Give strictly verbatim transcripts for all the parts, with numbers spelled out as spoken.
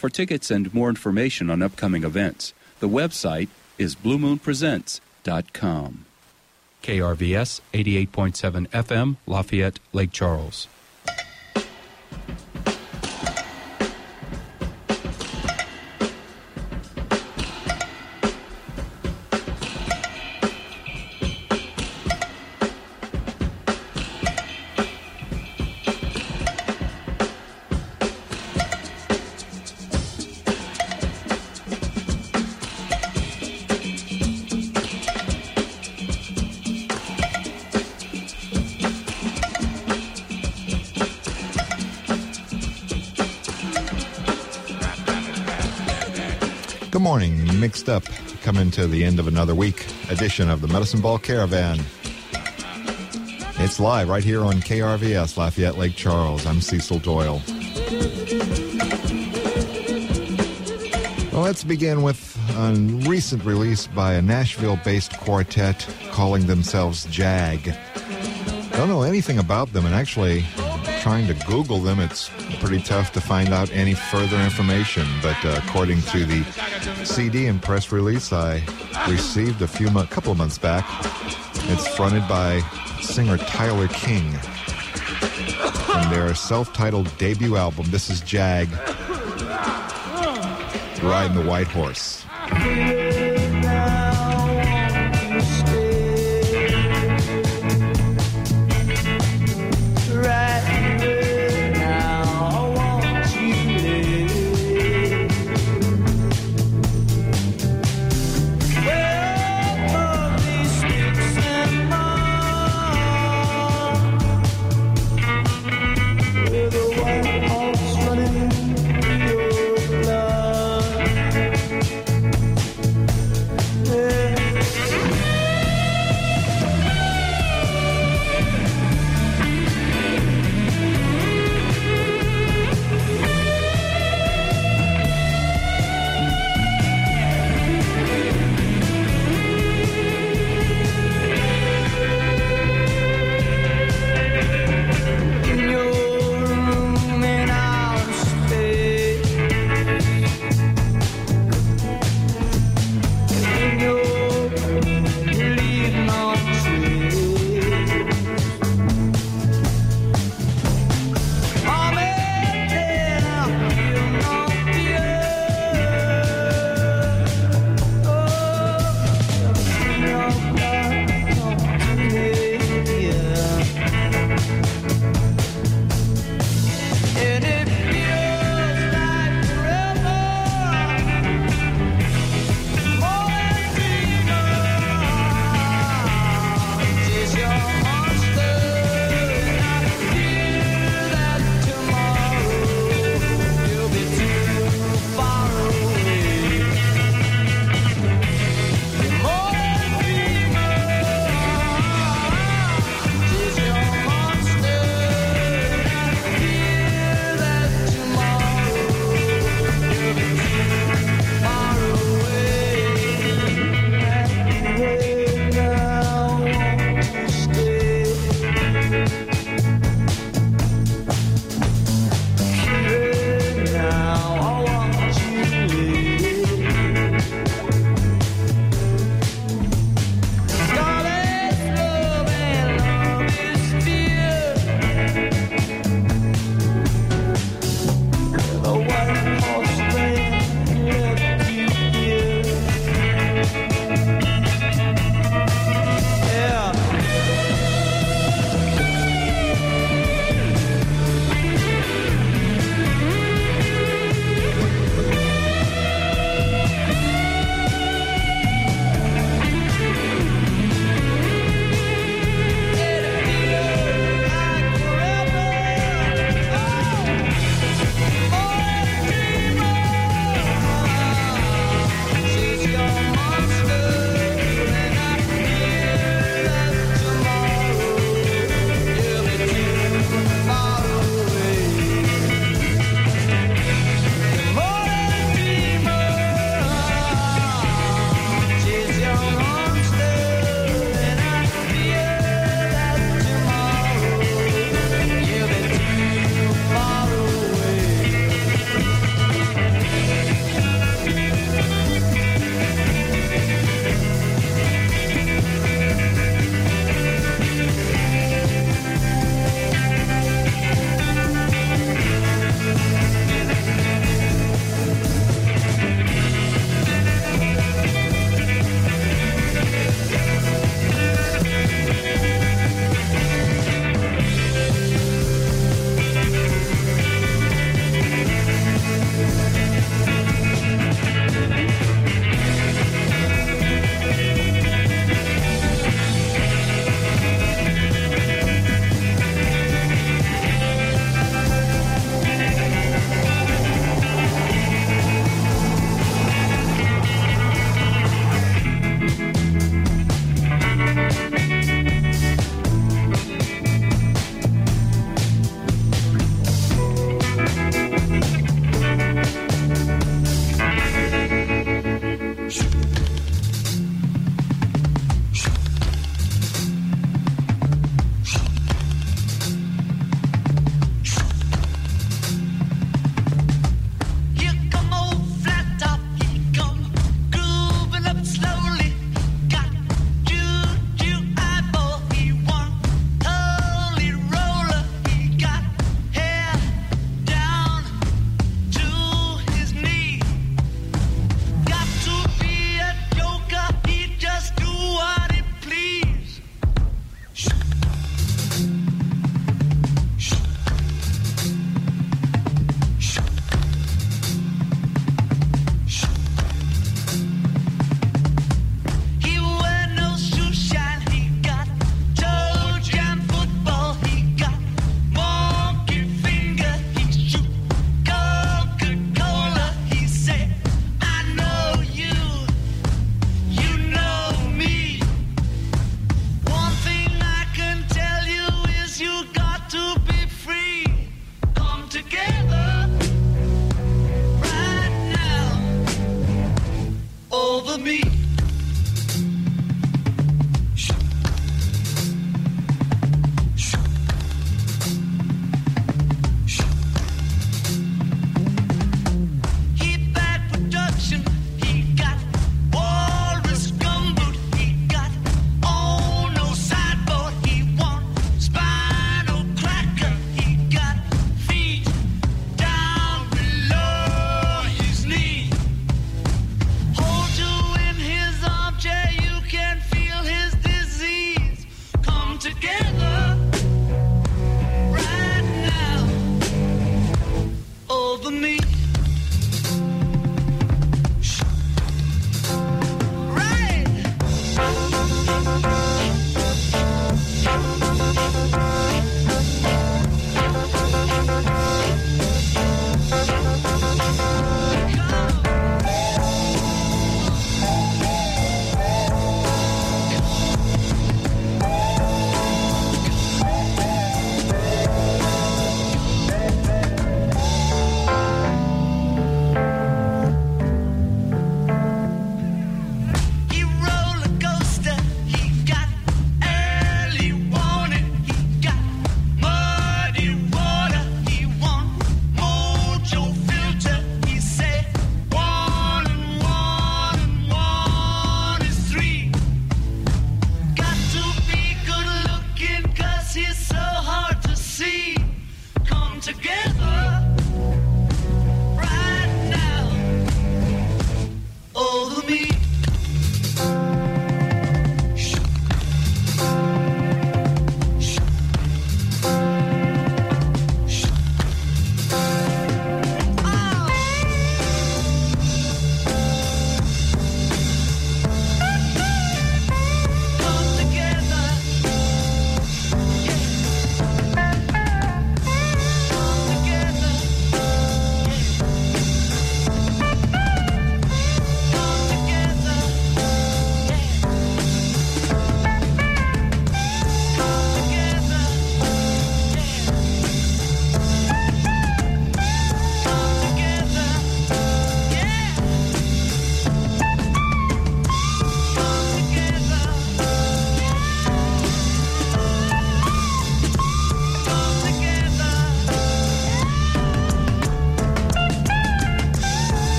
For tickets and more information on upcoming events, the website is blue moon presents dot com. K R V S eighty-eight point seven F M, Lafayette, Lake Charles. Good morning. Mixed Up, coming to the end of another week edition of the Medicine Ball Caravan. It's live right here on K R V S, Lafayette, Lake Charles. I'm Cecil Doyle. Well, let's begin with a recent release by a Nashville-based quartet calling themselves Jag. Don't know anything about them, and actually trying to Google them, it's pretty tough to find out any further information. But uh, according to the C D and press release I received a few mo- couple of months back, it's fronted by singer Tyler King. And their self-titled debut album, this is Jag, Riding the White Horse. Yeah.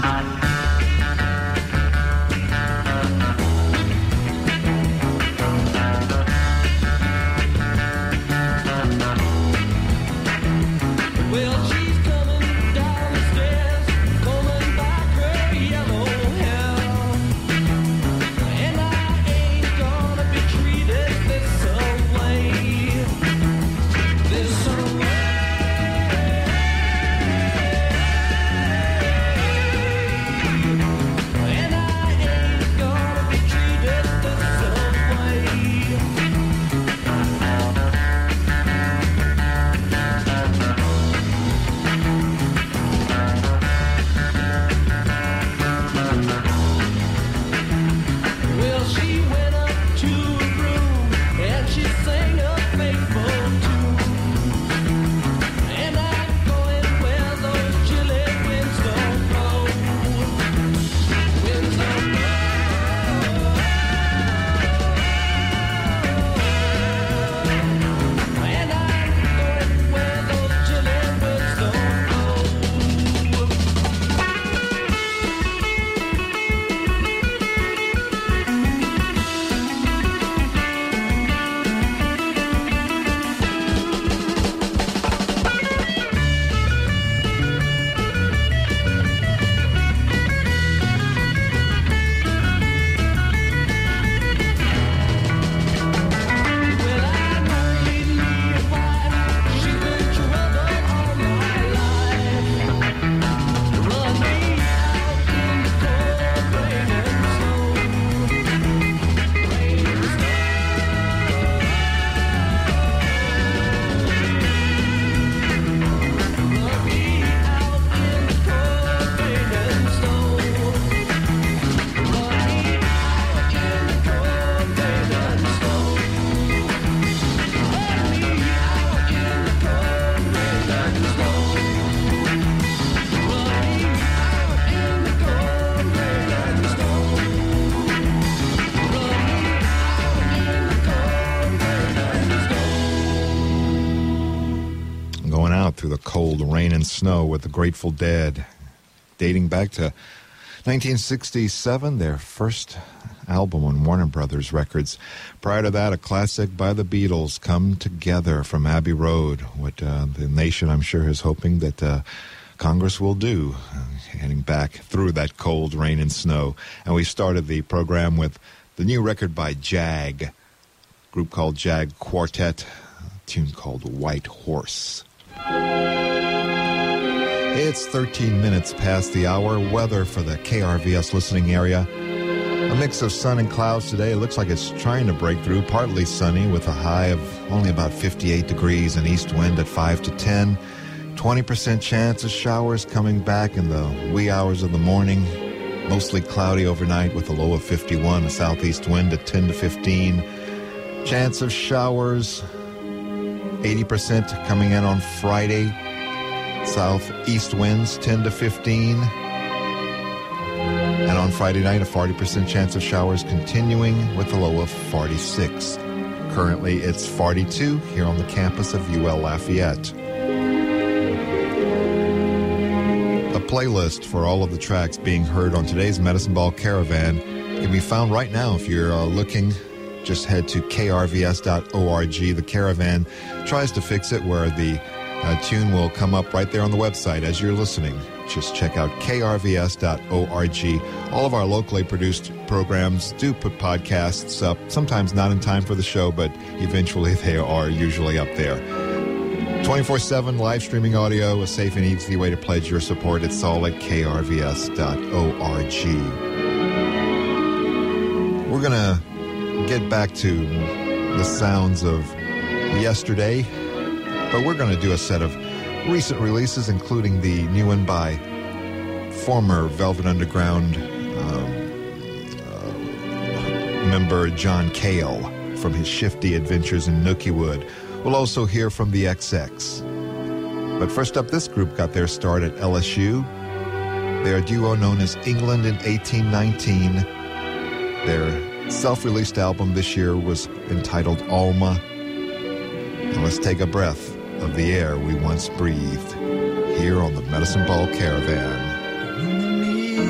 Through the cold rain and snow with the Grateful Dead, dating back to nineteen sixty-seven, their first album on Warner Brothers Records. Prior to that, a classic by the Beatles, Come Together from Abbey Road, what uh, the nation, I'm sure, is hoping that uh, Congress will do, uh, heading back through that cold rain and snow. And we started the program with the new record by Jag, a group called Jag Quartet, a tune called White Horse. It's thirteen minutes past the hour. Weather for the K R V S listening area. A mix of sun and clouds today. It looks like it's trying to break through. Partly sunny with a high of only about fifty-eight degrees and east wind at five to ten. twenty percent chance of showers coming back in the wee hours of the morning. Mostly cloudy overnight with a low of fifty-one. A southeast wind at ten to fifteen. Chance of showers eighty percent coming in on Friday. Southeast winds ten to fifteen. And on Friday night, a forty percent chance of showers continuing with a low of forty-six. Currently, it's forty-two here on the campus of U L Lafayette. A playlist for all of the tracks being heard on today's Medicine Ball Caravan can be found right now if you're uh, looking. Just head to K R V S dot org. The Caravan tries to fix it where the uh, tune will come up right there on the website as you're listening. Just check out K R V S dot org. All of our locally produced programs do put podcasts up, sometimes not in time for the show, but eventually they are usually up there. twenty-four seven live streaming audio, a safe and easy way to pledge your support. It's all at K R V S dot org. We're going to get back to the sounds of yesterday, but we're going to do a set of recent releases, including the new one by former Velvet Underground um, uh, member John Cale from his shifty adventures in Nookiewood. We'll also hear from the X X. But first up, this group got their start at L S U. They're a duo known as England in eighteen nineteen. Their self-released album this year was entitled Alma. And let's take a breath of the air we once breathed here on the Medicine Ball Caravan.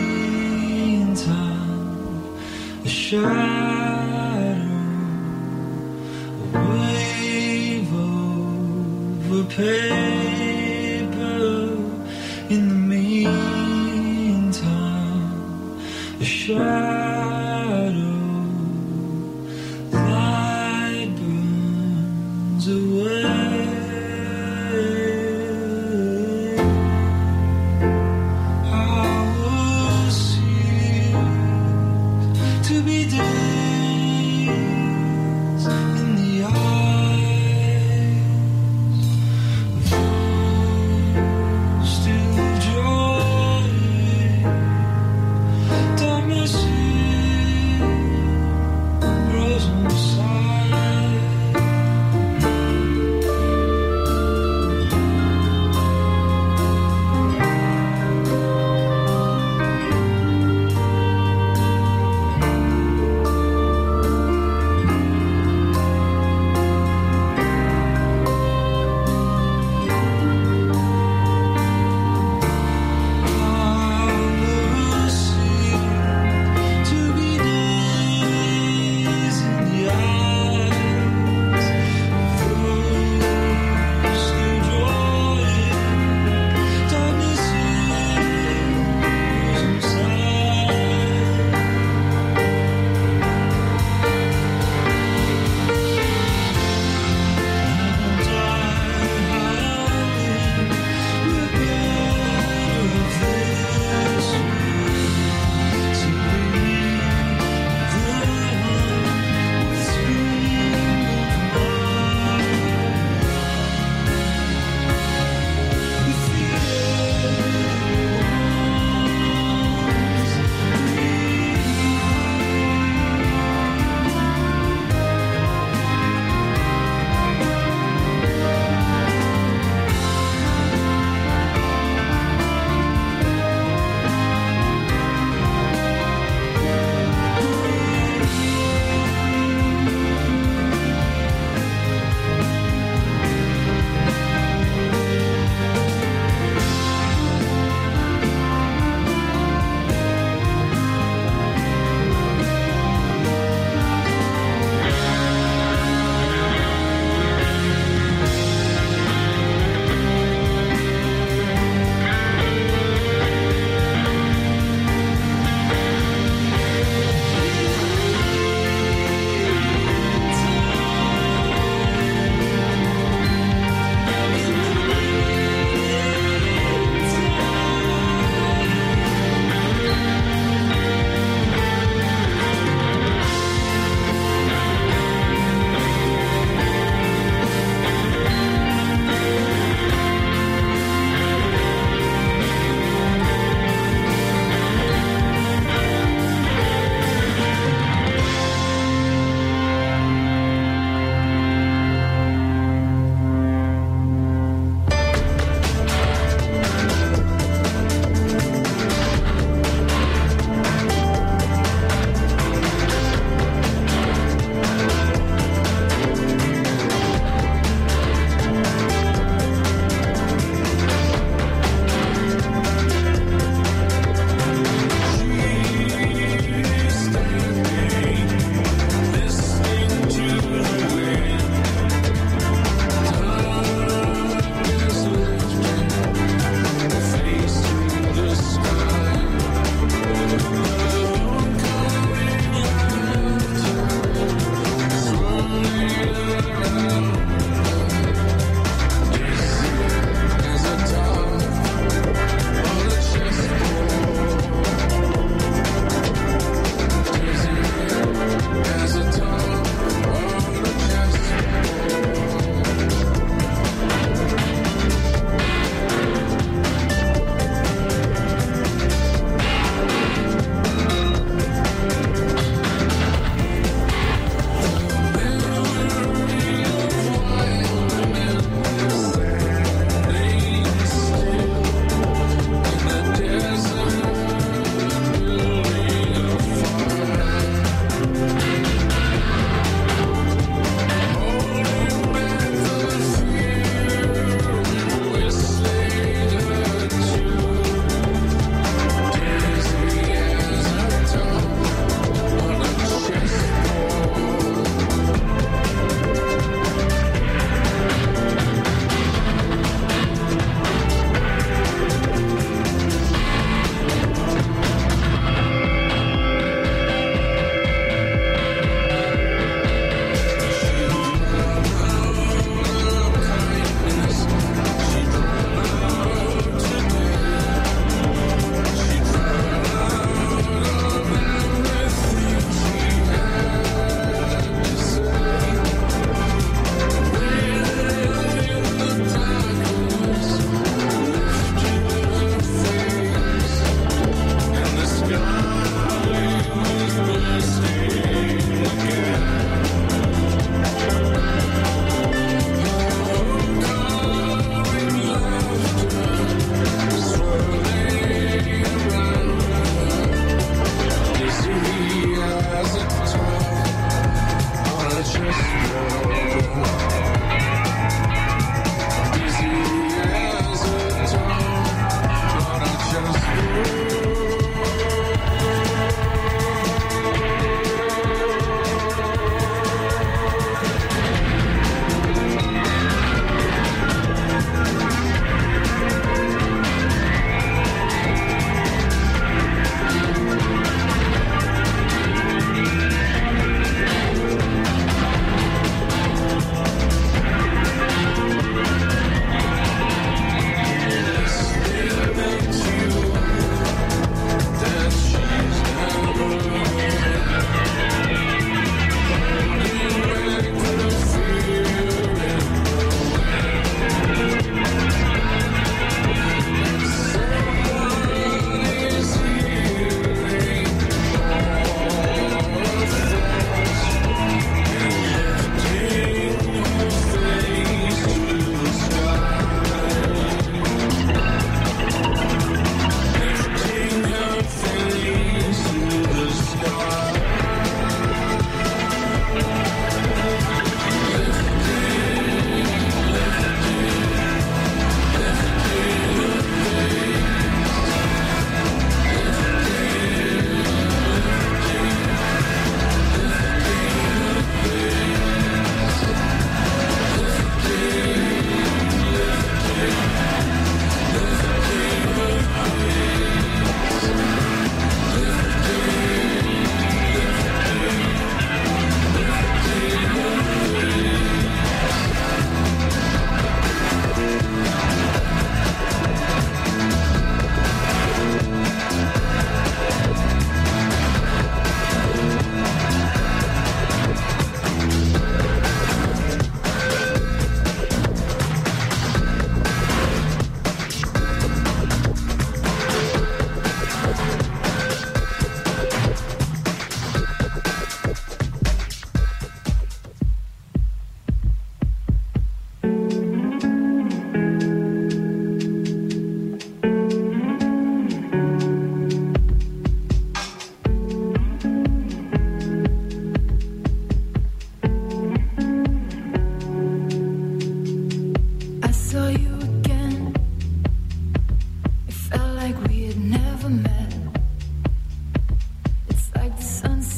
shadow, a wave over paper. In the meantime, a shadow, light burns away. I was sealed to be days in the eyes of those still drawing down my sleeve.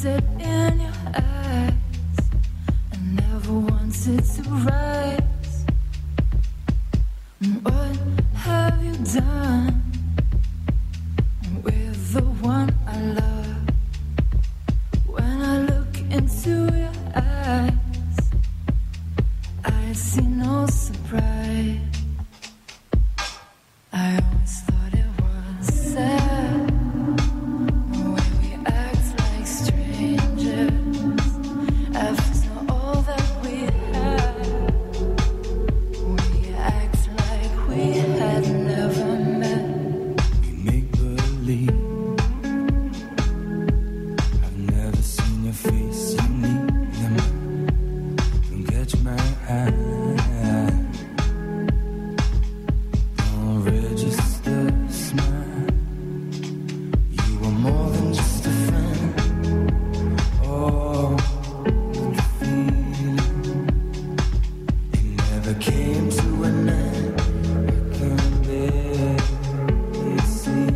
it in your eyes. I never wanted to rise. What have you done with the one I love? When I look into your eyes, I see no surprise. I always thought it was sad, the way we act like strangers after all that we had. We act like we had never met. We make believe I've never seen your face. You need them. Don't catch my eye. Don't register a smile. You were more than just a friend. Oh, the feeling, it never came to an end. I can barely see.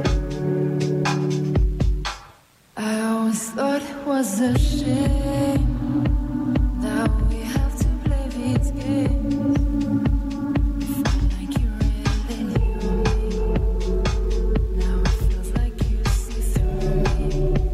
I always thought it was a shame that we have to play these games. It felt like you really knew me. Now it feels like you see through me.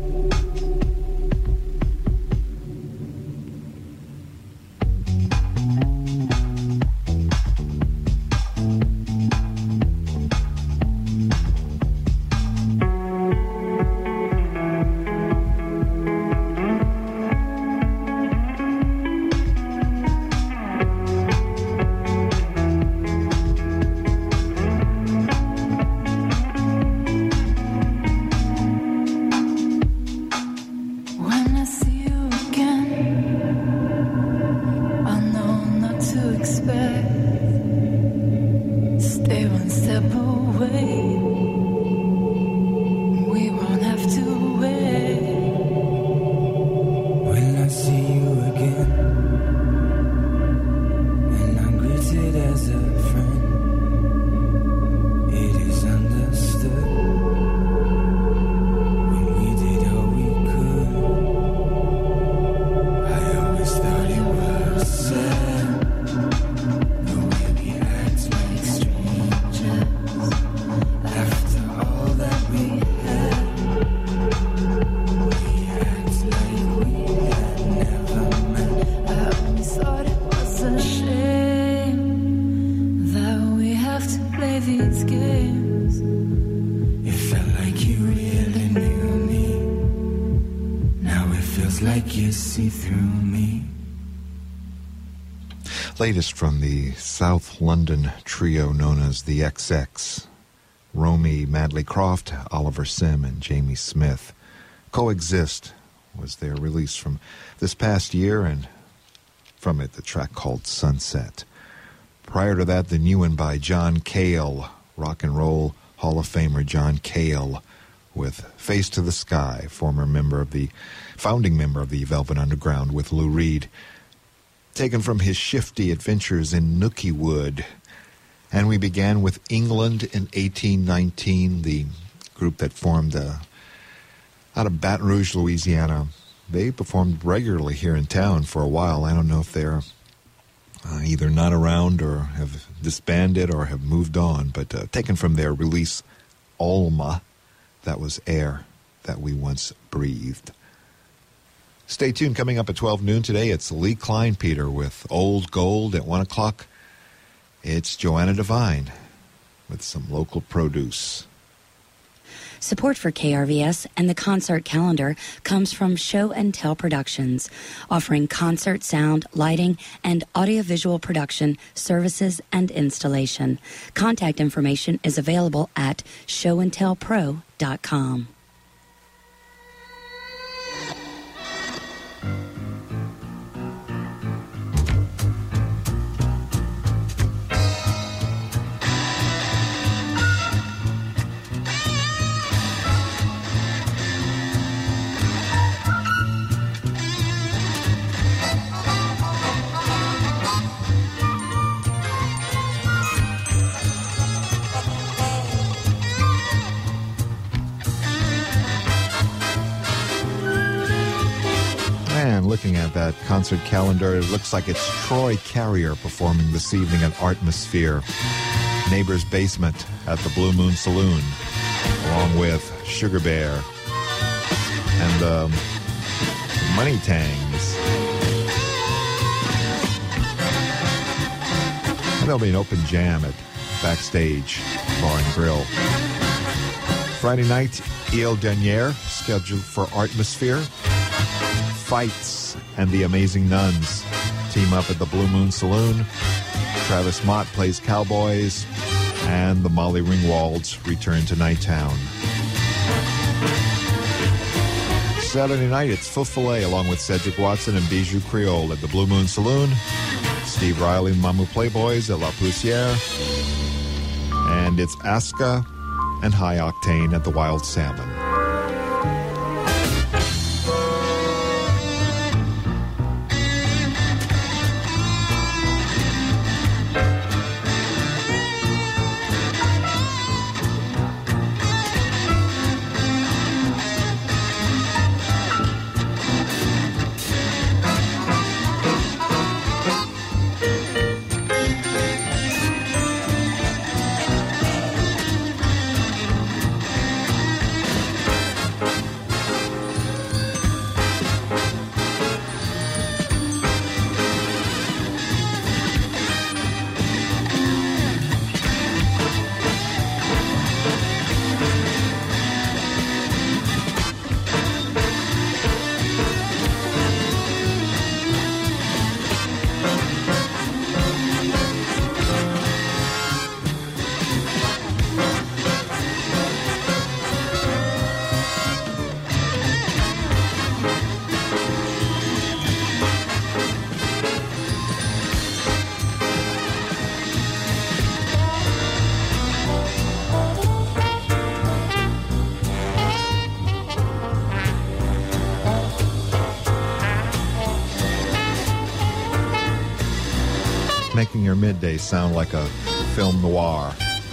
When I see you again, I'll know not to expect. Stay one step away. We won't have to wait. When I see you again, and I'm greeted as a friend, it is understood. When we did all we could, I always thought it was sad, the way we act like strangers after all that we had. We act like we had never met. I always thought it was a shame that we have to play these games. It felt like you really knew me. Now it feels like you see through me. Latest from the South London trio known as the X X. Romy Madley Croft, Oliver Sim, and Jamie Smith. Coexist was their release from this past year, and from it the track called Sunset. Prior to that, the new one by John Cale, Rock and Roll Hall of Famer John Cale, with Face to the Sky, former member of the, founding member of the Velvet Underground with Lou Reed, taken from his shifty adventures in Nookie Wood. And we began with England in eighteen nineteen, the group that formed uh, out of Baton Rouge, Louisiana. They performed regularly here in town for a while. I don't know if they're uh, either not around or have disbanded or have moved on, but uh, taken from their release, Alma, that was Air That We Once Breathed. Stay tuned. Coming up at twelve noon today, it's Lee Kleinpeter with Old Gold. At one o'clock, it's Joanna Devine with some local produce. Support for K R V S and the concert calendar comes from Show and Tell Productions, offering concert sound, lighting, and audiovisual production services and installation. Contact information is available at show and tell pro dot com. Thank man, looking at that concert calendar, it looks like it's Troy Carrier performing this evening at Artmosphere, Neighbor's Basement at the Blue Moon Saloon, along with Sugar Bear and um, Money Tangs. And there'll be an open jam at Backstage Bar and Grill. Friday night, Il Dernier, scheduled for Artmosphere. Fights and the Amazing Nuns team up at the Blue Moon Saloon. Travis Mott plays Cowboys, and the Molly Ringwalds return to Nighttown. Saturday night, it's Feu Follet along with Cedric Watson and Bijou Creole at the Blue Moon Saloon. Steve Riley and Mamu Playboys at La Poussière. And it's Aska and High Octane at the Wild Salmon. Making your midday sound like a film noir.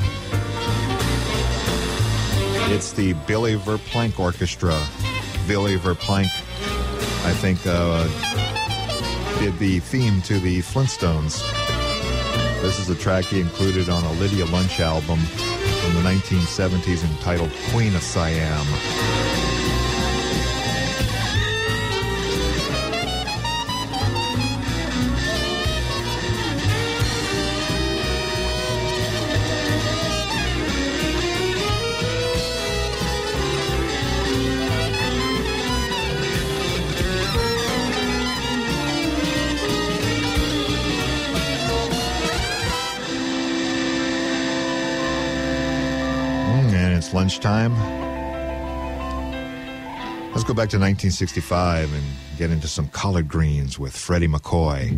It's the Billy Verplank Orchestra. Billy Verplank, I think, uh, did the theme to the Flintstones. This is a track he included on a Lydia Lunch album from the nineteen seventies entitled Queen of Siam. Lunchtime. Let's go back to nineteen sixty-five and get into some collard greens with Freddie McCoy.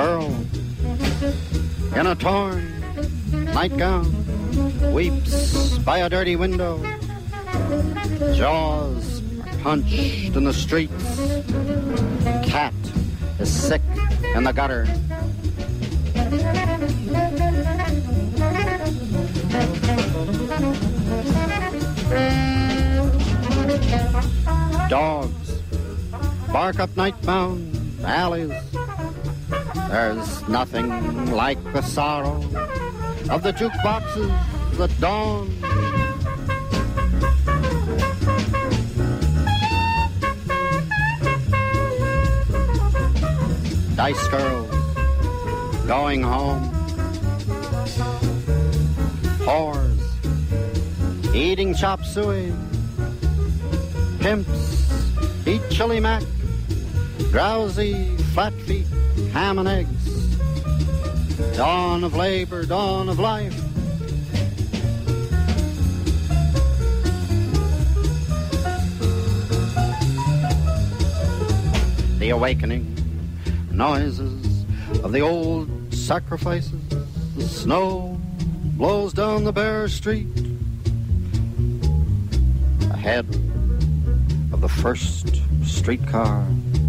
girl in a torn nightgown weeps by a dirty window. Jaws are punched in the streets. Cat is sick in the gutter. Dogs bark up nightbound alleys. There's nothing like the sorrow of the jukeboxes at dawn. Dice girls going home. Whores eating chop suey. Pimps eat chili mac. Drowsy flat feet, ham and eggs. Dawn of labor, dawn of life. The awakening noises of the old sacrifices. The snow blows down the bare street. Ahead of the first streetcar.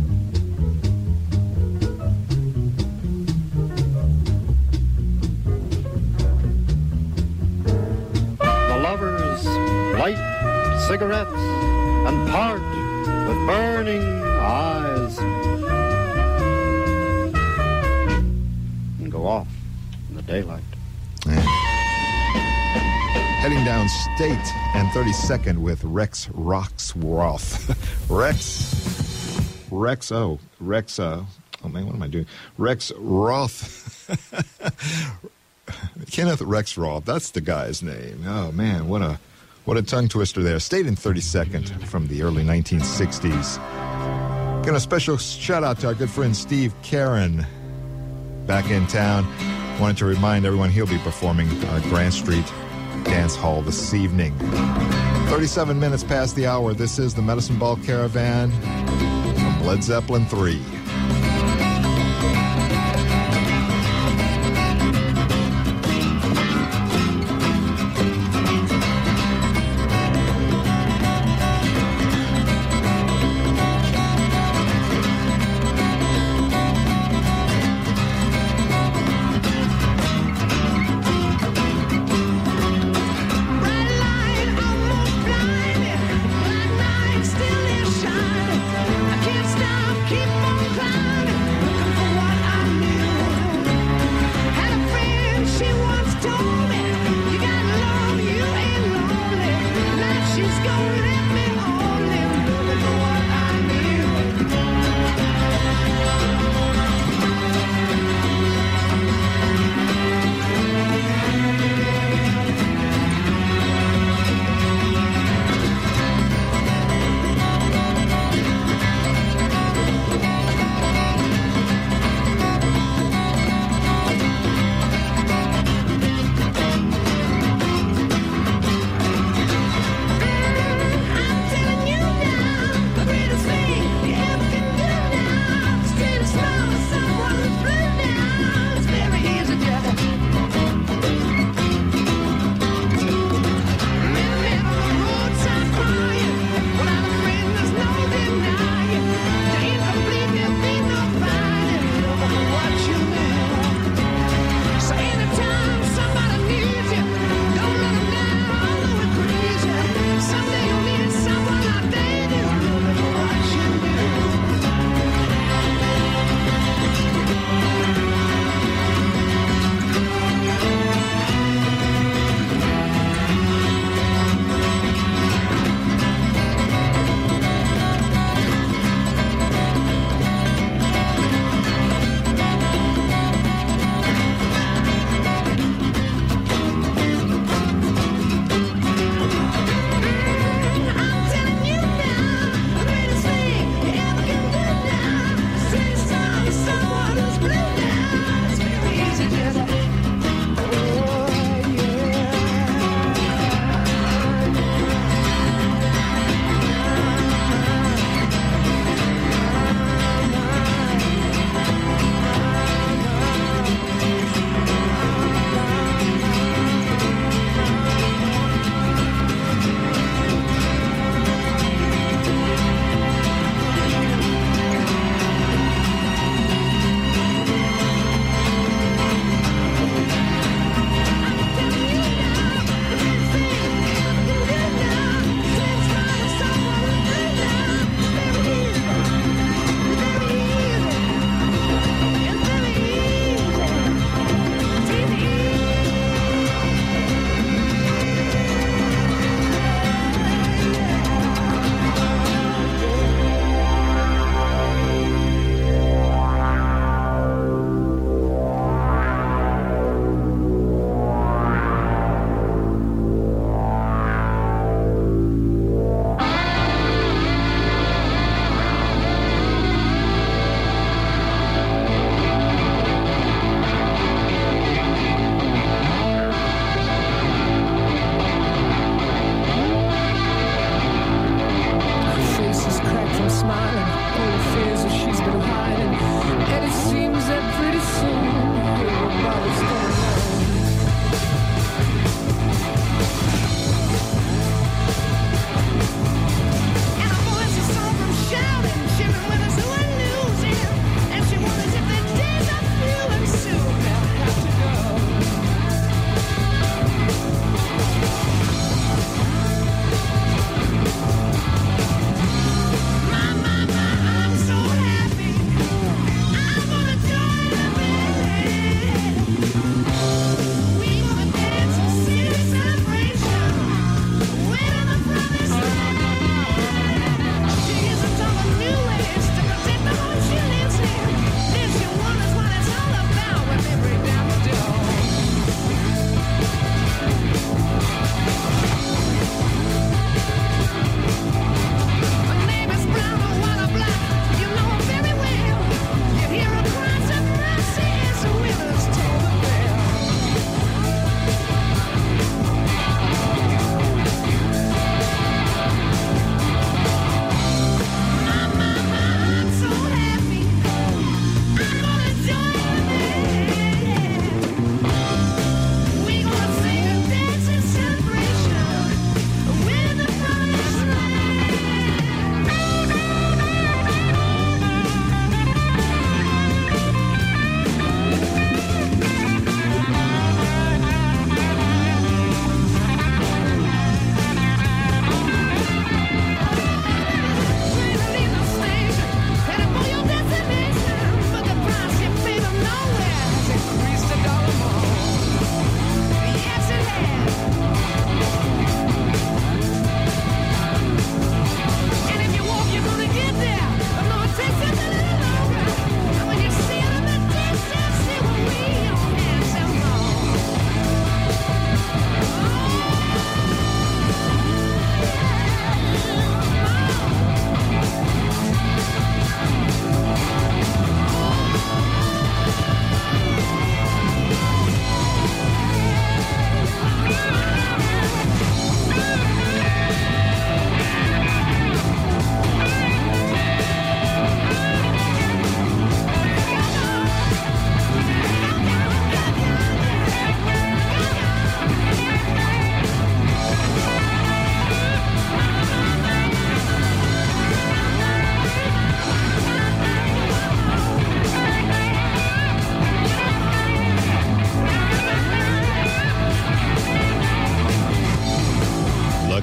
The lovers light cigarettes and part with burning eyes and go off in the daylight. Heading down State and thirty-second with Rex Roxroth. Rex, Rex, oh, Rex, uh, oh man, what am I doing? Rex Roth. Kenneth Rexroth, that's the guy's name. Oh man, what a, what a tongue twister there. State and thirty-second from the early nineteen sixties. Gonna a special shout out to our good friend Steve Karen back in town. Wanted to remind everyone he'll be performing uh, Grant Street Dance Hall this evening. thirty-seven minutes past the hour. This is the Medicine Ball Caravan from Led Zeppelin three. Still is shine. I can't stop, keep on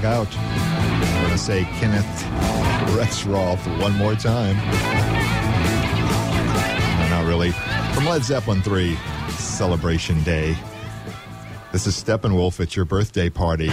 out. I'm going to say Kenneth Rexroth one more time. No, not really. From Led Zeppelin three, Celebration Day. This is Steppenwolf at your birthday party.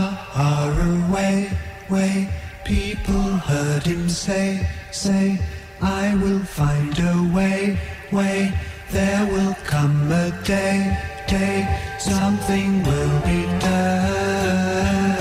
Far away, way, people heard him say, say, I will find a way, way. There will come a day, day. Something will be done.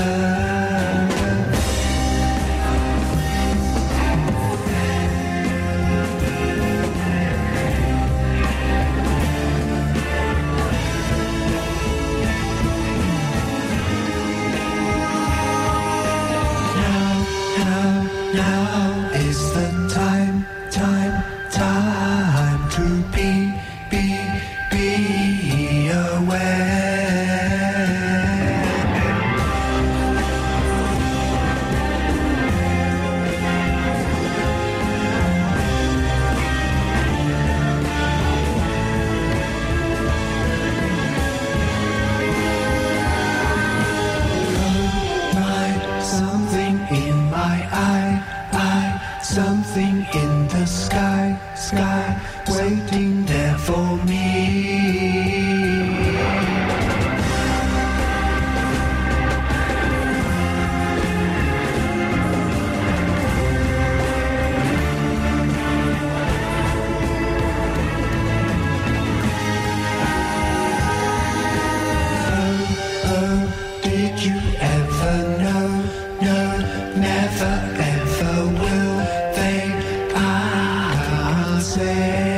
Now is the time, time, time to be, be, be aware. Oh my, something in my eye, eye, something in the sky, sky, waiting there for me. Oh, did you ever know? No, never ever will they. I'll say.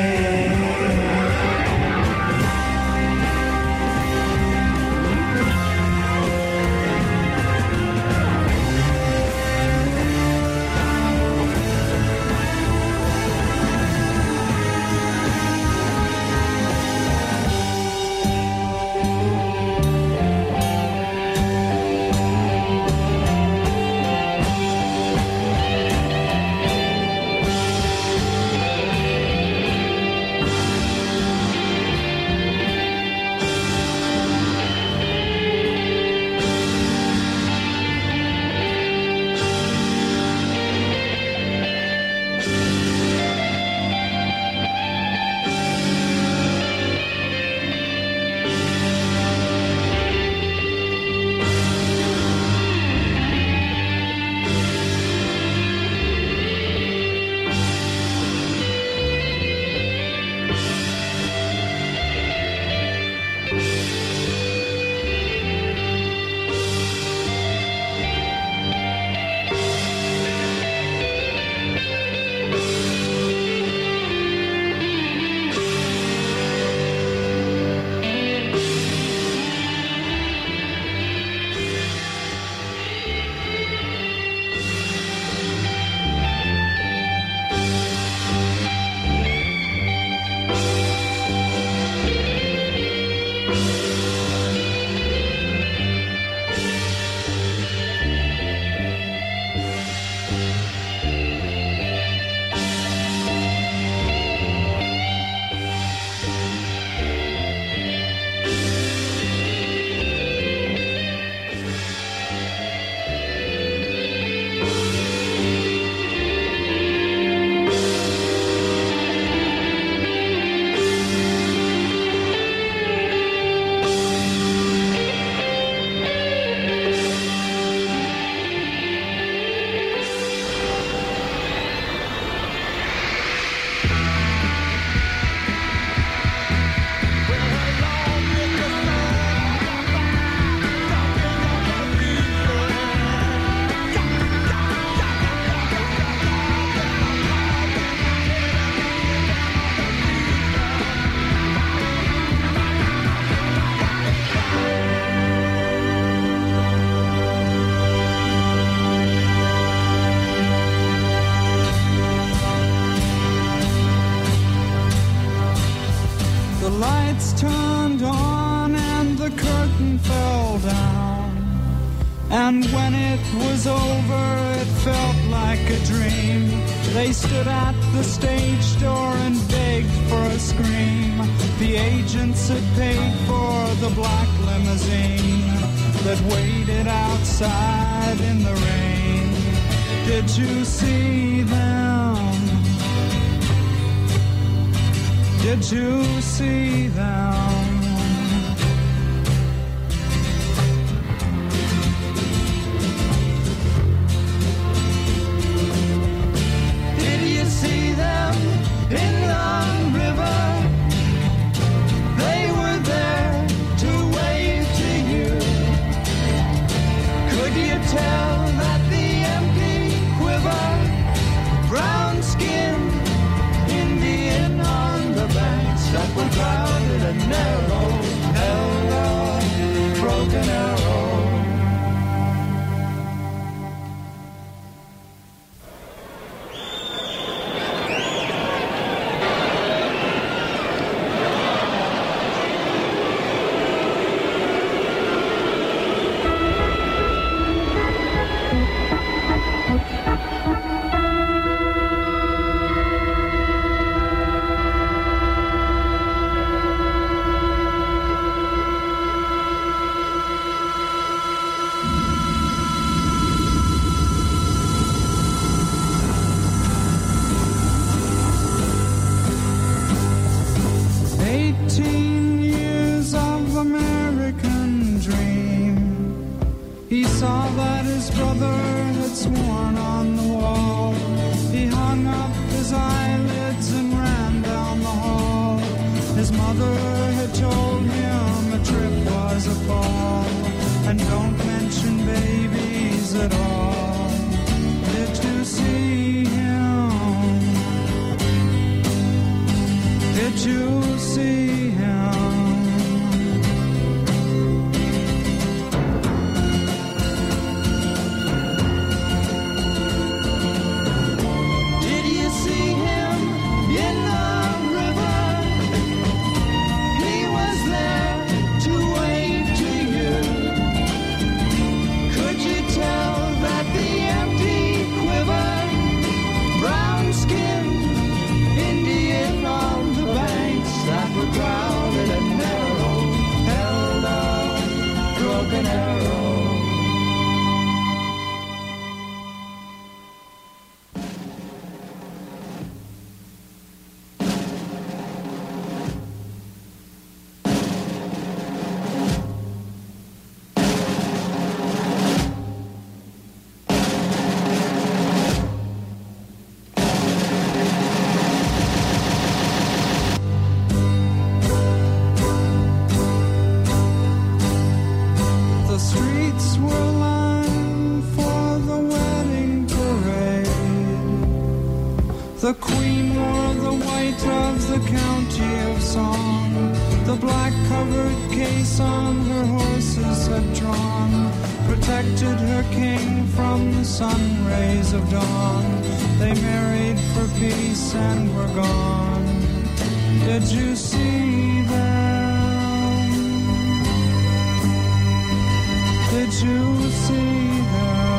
Turned on and the curtain fell down, and when it was over it felt like a dream. They stood at the stage door and begged for a scream. The agents had paid for the black limousine that waited outside in the rain. Did you see them? Did you see them? Did you see them? his brother had sworn on the wall. He hung up his eyelids and ran down the hall. His mother had told him a trip was a fall, and don't mention babies at all. Did you see him? Did you see him? Crowded and narrow, held a broken arrow. The queen wore the white of the county of song. The black-covered case on her horses had drawn protected her king from the sun rays of dawn. They married for peace and were gone. Did you see them? Did you see them?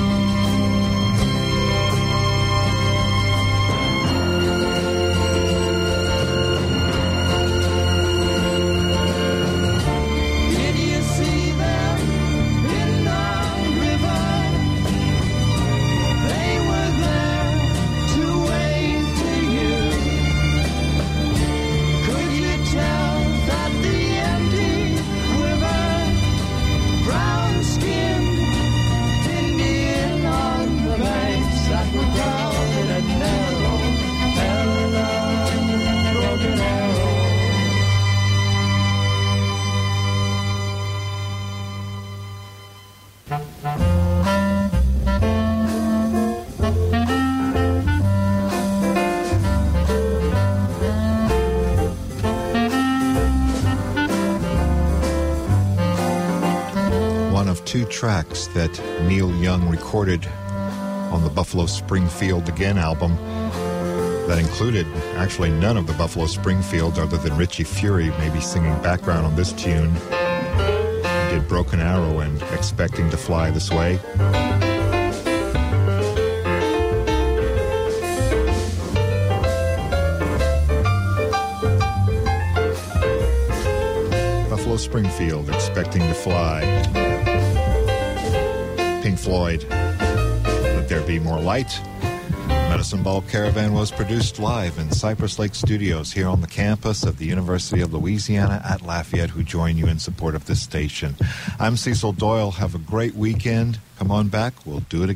Two tracks that Neil Young recorded on the Buffalo Springfield Again album that included actually none of the Buffalo Springfield other than Richie Fury, maybe singing background on this tune. He did Broken Arrow and Expecting to Fly This Way. Buffalo Springfield, Expecting to Fly. Pink Floyd, Let There Be More Light. Medicine Ball Caravan was produced live in Cypress Lake Studios here on the campus of the University of Louisiana at Lafayette, who join you in support of this station. I'm Cecil Doyle. Have a great weekend. Come on back. We'll do it again.